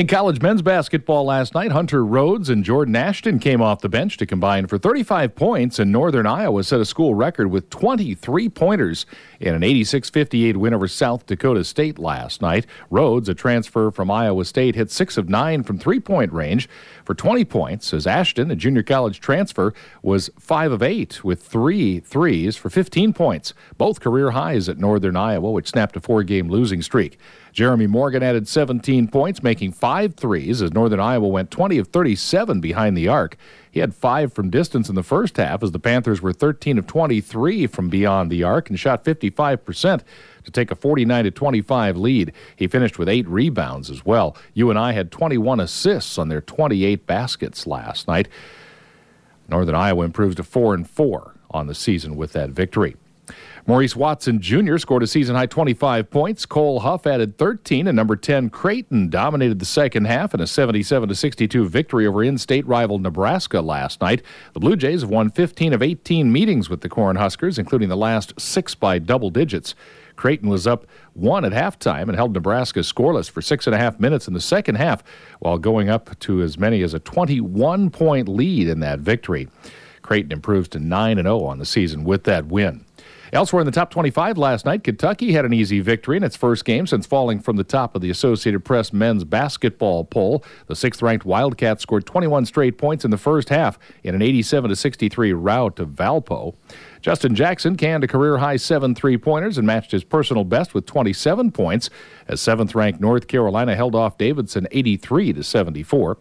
In college men's basketball last night, Hunter Rhodes and Jordan Ashton came off the bench to combine for 35 points, and Northern Iowa set a school record with 23 pointers in an 86-58 win over South Dakota State last night. Rhodes, a transfer from Iowa State, hit 6 of 9 from three-point range for 20 points, as Ashton, a junior college transfer, was 5 of 8 with 3 threes for 15 points, both career highs at Northern Iowa, which snapped a 4-game losing streak. Jeremy Morgan added 17 points, making 5 threes as Northern Iowa went 20 of 37 behind the arc. He had 5 from distance in the first half as the Panthers were 13 of 23 from beyond the arc and shot 55% to take a 49-25 lead. He finished with 8 rebounds as well. UNI had 21 assists on their 28 baskets last night. Northern Iowa improves to 4-4 on the season with that victory. Maurice Watson Jr. scored a season-high 25 points. Cole Huff added 13, and number 10 Creighton dominated the second half in a 77-62 victory over in-state rival Nebraska last night. The Blue Jays have won 15 of 18 meetings with the Cornhuskers, including the last 6 by double digits. Creighton was up 1 at halftime and held Nebraska scoreless for 6.5 minutes in the second half, while going up to as many as a 21-point lead in that victory. Creighton improves to 9-0 on the season with that win. Elsewhere in the top 25 last night, Kentucky had an easy victory in its first game since falling from the top of the Associated Press men's basketball poll. The 6th-ranked Wildcats scored 21 straight points in the first half in an 87-63 rout of Valpo. Justin Jackson canned a career-high 7 3-pointers and matched his personal best with 27 points as 7th-ranked North Carolina held off Davidson 83-74.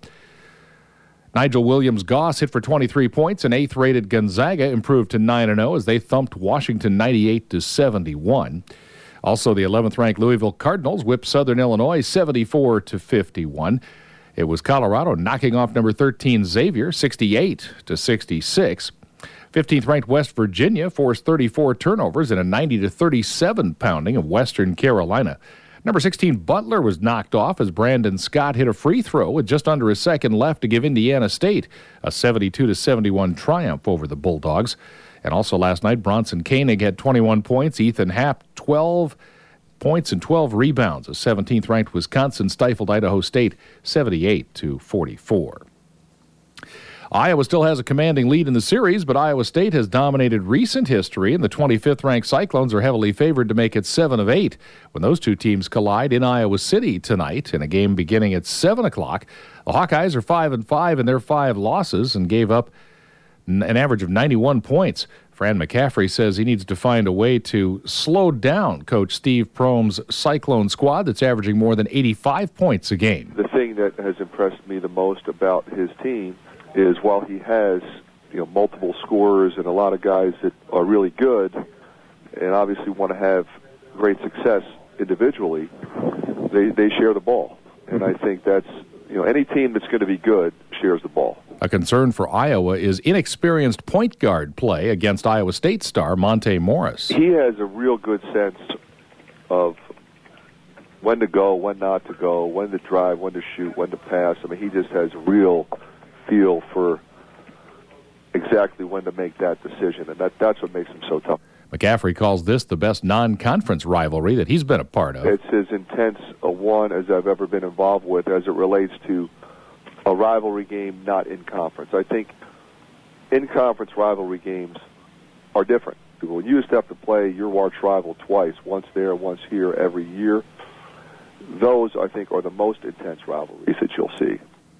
Nigel Williams-Goss hit for 23 points, and 8th-rated Gonzaga improved to 9-0 as they thumped Washington 98-71. Also, the 11th-ranked Louisville Cardinals whipped Southern Illinois 74-51. It was Colorado knocking off number 13 Xavier 68-66. 15th-ranked West Virginia forced 34 turnovers in a 90-37 pounding of Western Carolina. Number 16 Butler was knocked off as Brandon Scott hit a free throw with just under a second left to give Indiana State a 72-71 triumph over the Bulldogs. And also last night, Bronson Koenig had 21 points. Ethan Happ, 12 points and 12 rebounds. A 17th-ranked Wisconsin stifled Idaho State 78-44. Iowa still has a commanding lead in the series, but Iowa State has dominated recent history, and the 25th-ranked Cyclones are heavily favored to make it 7 of 8 when those two teams collide in Iowa City tonight in a game beginning at 7 o'clock. The Hawkeyes are 5-5 in their 5 losses and gave up an average of 91 points. Fran McCaffrey says he needs to find a way to slow down Coach Steve Prohm's Cyclone squad that's averaging more than 85 points a game. The thing that has impressed me the most about his team is while he has, multiple scorers and a lot of guys that are really good and obviously want to have great success individually, they share the ball. And I think that's, any team that's going to be good shares the ball. A concern for Iowa is inexperienced point guard play against Iowa State star Monte Morris. He has a real good sense of when to go, when not to go, when to drive, when to shoot, when to pass. I mean, he just has real feel for exactly when to make that decision, and that's what makes him so tough. McCaffrey calls this the best non-conference rivalry that he's been a part of. It's as intense a one as I've ever been involved with as it relates to a rivalry game not in conference. I think in-conference rivalry games are different. When you used to have to play your arch rival twice, once there, once here, every year, those, I think, are the most intense rivalries that you'll see.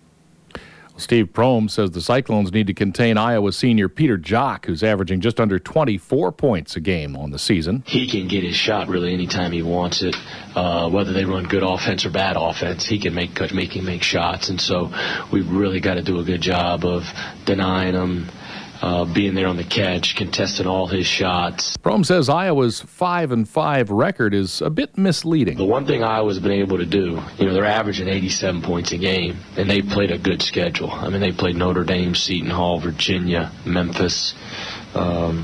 Steve Prohm says the Cyclones need to contain Iowa senior Peter Jock, who's averaging just under 24 points a game on the season. He can get his shot really anytime he wants it, whether they run good offense or bad offense. He can make shots, and so we've really got to do a good job of denying him, being there on the catch, contesting all his shots. Prohm says Iowa's 5-5 record is a bit misleading. The one thing Iowa's been able to do, they're averaging 87 points a game, and they played a good schedule. I mean, they played Notre Dame, Seton Hall, Virginia, Memphis.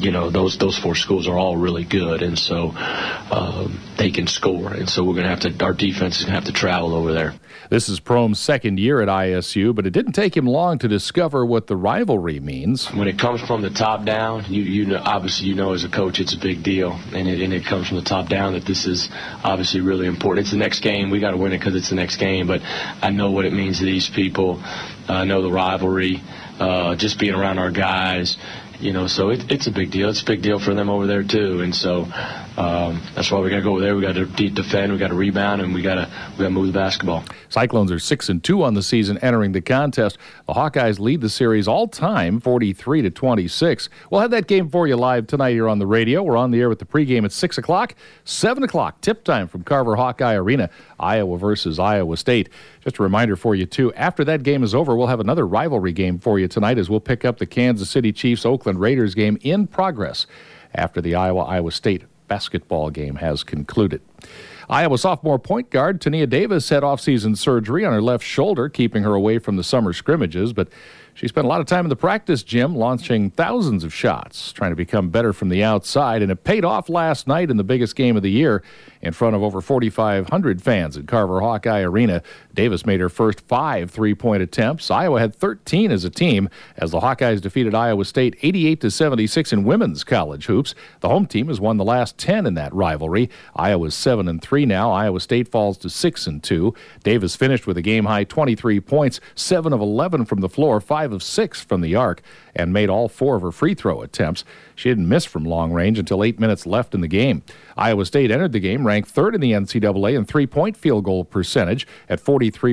those four schools are all really good, and so they can score. And so our defense is going to have to travel over there. This is Prohm's second year at ISU, but it didn't take him long to discover what the rivalry means. When it comes from the top down, obviously as a coach it's a big deal, and it comes from the top down that this is obviously really important. It's the next game. We got to win it because it's the next game, but I know what it means to these people. I know the rivalry, just being around our guys. So it's a big deal. It's a big deal for them over there, too. And so that's why we got to go over there. We got to defend, we got to rebound, and we got to move the basketball. Cyclones are 6-2 on the season entering the contest. The Hawkeyes lead the series all-time, 43-26. We'll have that game for you live tonight here on the radio. We're on the air with the pregame at 6 o'clock. 7 o'clock, tip time from Carver Hawkeye Arena, Iowa versus Iowa State. Just a reminder for you, too, after that game is over, we'll have another rivalry game for you tonight as we'll pick up the Kansas City Chiefs-Oakland Raiders game in progress after the Iowa State basketball game has concluded. Iowa sophomore point guard Tania Davis had off-season surgery on her left shoulder, keeping her away from the summer scrimmages, but she spent a lot of time in the practice gym launching thousands of shots, trying to become better from the outside, and it paid off last night in the biggest game of the year in front of over 4,500 fans at Carver Hawkeye Arena. Davis made her first 5 three-point attempts. Iowa had 13 as a team as the Hawkeyes defeated Iowa State 88-76 in women's college hoops. The home team has won the last 10 in that rivalry. Iowa's 7-3 now. Iowa State falls to 6-2. Davis finished with a game-high 23 points, 7 of 11 from the floor, 5 of 6 from the arc, and made all 4 of her free throw attempts. She didn't miss from long range until 8 minutes left in the game. Iowa State entered the game ranked third in the NCAA in three-point field goal percentage at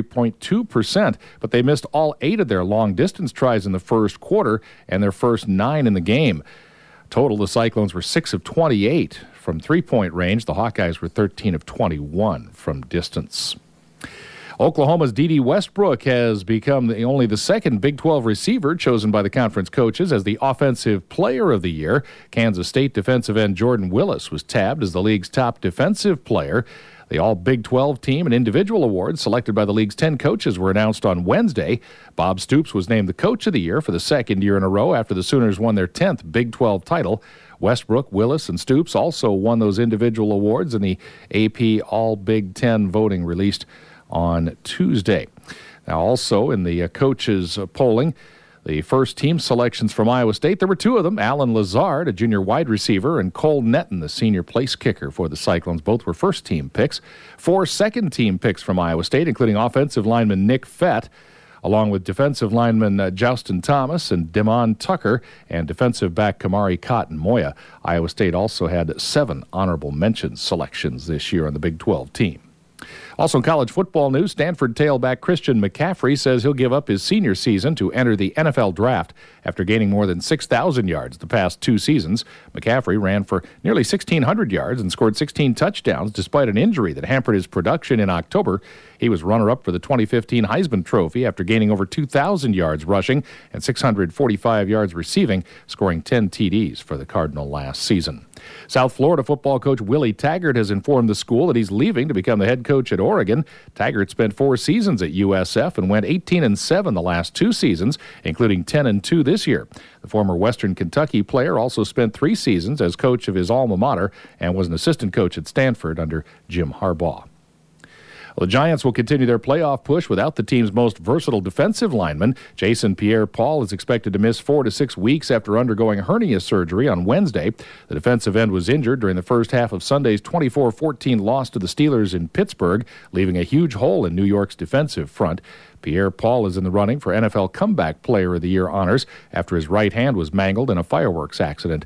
43.2%, but they missed all 8 of their long-distance tries in the first quarter and their first 9 in the game. Total, the Cyclones were 6 of 28 from three-point range. The Hawkeyes were 13 of 21 from distance. Oklahoma's Dede Westbrook has become only the second Big 12 receiver chosen by the conference coaches as the Offensive Player of the Year. Kansas State defensive end Jordan Willis was tabbed as the league's top defensive player. The All-Big 12 team and individual awards selected by the league's 10 coaches were announced on Wednesday. Bob Stoops was named the Coach of the Year for the second year in a row after the Sooners won their 10th Big 12 title. Westbrook, Willis, and Stoops also won those individual awards in the AP All-Big 10 voting released on Tuesday. Now, also in the coaches' polling, the first team selections from Iowa State, there were 2 of them. Alan Lazard, a junior wide receiver, and Cole Netton, the senior place kicker for the Cyclones. Both were first-team picks. 4 second-team picks from Iowa State, including offensive lineman Nick Fett, along with defensive lineman Justin Thomas and Demond Tucker, and defensive back Kamari Cotton Moya. Iowa State also had 7 honorable mention selections this year on the Big 12 team. Also in college football news, Stanford tailback Christian McCaffrey says he'll give up his senior season to enter the NFL draft after gaining more than 6,000 yards the past 2 seasons. McCaffrey ran for nearly 1,600 yards and scored 16 touchdowns despite an injury that hampered his production in October. He was runner-up for the 2015 Heisman Trophy after gaining over 2,000 yards rushing and 645 yards receiving, scoring 10 TDs for the Cardinal last season. South Florida football coach Willie Taggart has informed the school that he's leaving to become the head coach at Oregon. Taggart spent 4 seasons at USF and went 18-7 the last 2 seasons, including 10-2 this year. The former Western Kentucky player also spent 3 seasons as coach of his alma mater and was an assistant coach at Stanford under Jim Harbaugh. Well, the Giants will continue their playoff push without the team's most versatile defensive lineman. Jason Pierre-Paul is expected to miss 4 to 6 weeks after undergoing hernia surgery on Wednesday. The defensive end was injured during the first half of Sunday's 24-14 loss to the Steelers in Pittsburgh, leaving a huge hole in New York's defensive front. Pierre-Paul is in the running for NFL Comeback Player of the Year honors after his right hand was mangled in a fireworks accident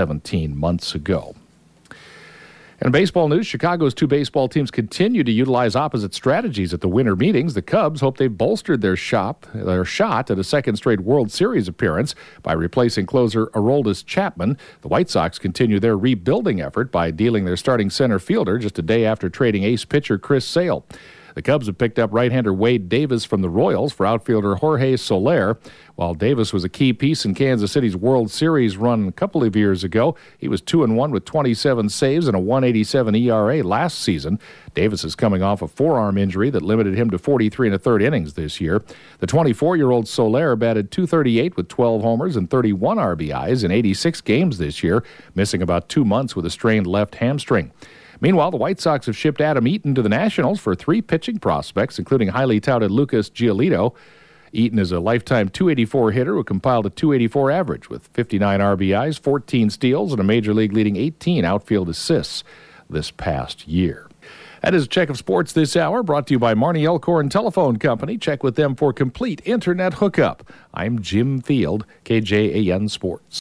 17 months ago. In baseball news, Chicago's 2 baseball teams continue to utilize opposite strategies at the winter meetings. The Cubs hope they've bolstered their shot at a second straight World Series appearance by replacing closer Aroldis Chapman. The White Sox continue their rebuilding effort by dealing their starting center fielder just a day after trading ace pitcher Chris Sale. The Cubs have picked up right-hander Wade Davis from the Royals for outfielder Jorge Soler. While Davis was a key piece in Kansas City's World Series run a couple of years ago, he was 2-1 with 27 saves and a 1.87 ERA last season. Davis is coming off a forearm injury that limited him to 43 1/3 innings this year. The 24-year-old Soler batted .238 with 12 homers and 31 RBIs in 86 games this year, missing about 2 months with a strained left hamstring. Meanwhile, the White Sox have shipped Adam Eaton to the Nationals for 3 pitching prospects, including highly touted Lucas Giolito. Eaton is a lifetime .284 hitter who compiled a .284 average with 59 RBIs, 14 steals, and a Major League leading 18 outfield assists this past year. That is a check of sports this hour, brought to you by Marnie Elkhorn Telephone Company. Check with them for complete internet hookup. I'm Jim Field, KJAN Sports.